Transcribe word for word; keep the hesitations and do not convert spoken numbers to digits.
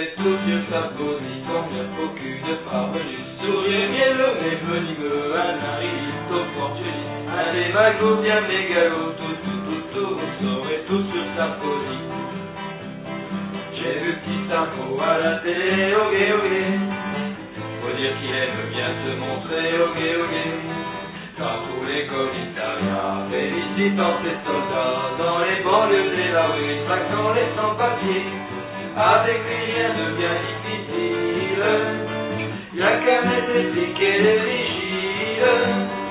serez tous sur sa position, bien qu'aucune parvenue. Sourire mielleux mais venimeux, anaride, opportuniste. Un démago bien mégalo, tout, tout, tout, tout, vous serez tous sur sa position. J'ai vu petit Sarko à la télé, ogé, ogé. Faut dire qu'il aime bien se montrer, ogé, ogé. Dans tous les commissariats, félicitant ses soldats, dans les banlieues et la rue, traquant les sans-papiers. Avec lui rien de bien difficile, y'a qu'à mettre les flics et les vigiles.